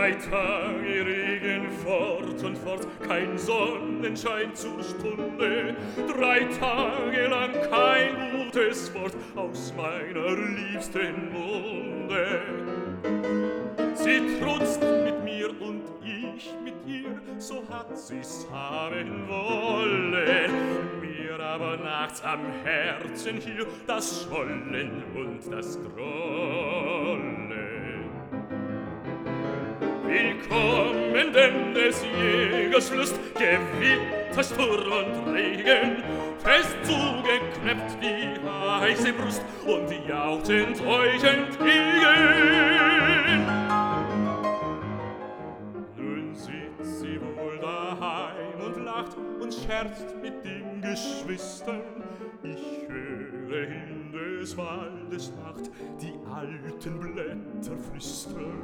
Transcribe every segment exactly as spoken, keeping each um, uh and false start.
Drei Tage Regen fort und fort, kein Sonnenschein zur Stunde. Drei Tage lang kein gutes Wort aus meiner liebsten Munde. Sie trutzt mit mir und ich mit ihr, so hat sie's haben wollen. Mir aber nachts am Herzen hier das Schollen und das Grollen. Willkommen denn des Jägers Lust, Gewitter, Sturm und Regen, fest zugeknöpft die heiße Brust und jauchzend euch entgegen. Nun sitzt sie wohl daheim und lacht und scherzt mit den Geschwistern. Ich höre in des Waldes Nacht die alten Blätter flüstern.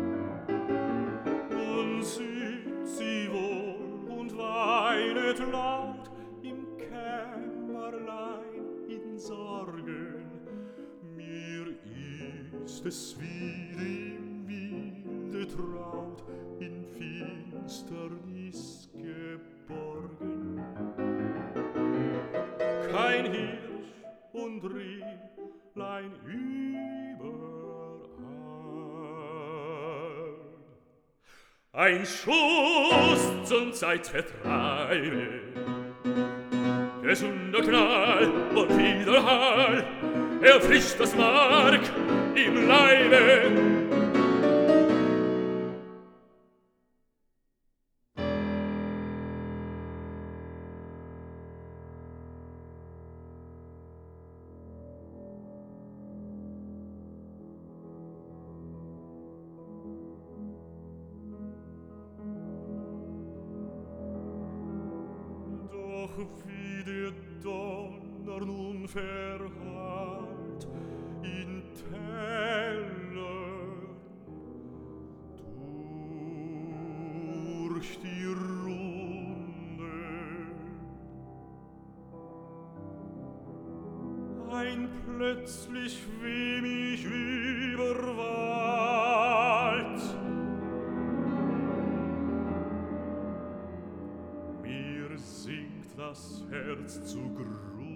Nun sitzt sie wohl und weinet laut im Kämmerlein in Sorgen. Mir ist es wie dem wilde Traut in Finsternis geborgen. Kein Hirsch und Rehlein überall. Ein Schuss zum Zeitvertreibe, gesunder Knall und Widerhall, erfrischt das Mark im Leibe. Wie der Donner nun verhallt in Tälern durch die Runde. Ein plötzlich weh mich überwallt. Mir sinkt das Herz zugrunde.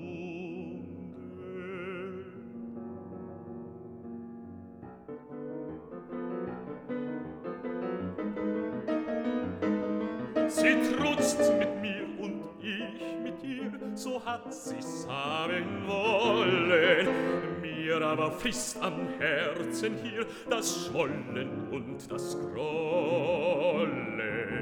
Sie trutzt mit mir und ich mit ihr, so hat sie's haben wollen. Mir aber frisst am Herzen hier das Schwollen und das Grollen.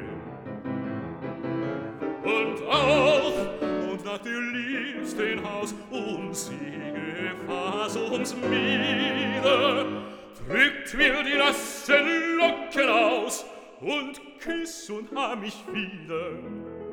Und auf und nach dem liebsten Haus und sie gefasst uns wieder, drückt mir die nassen Locken aus und küsst und nahm mich wieder.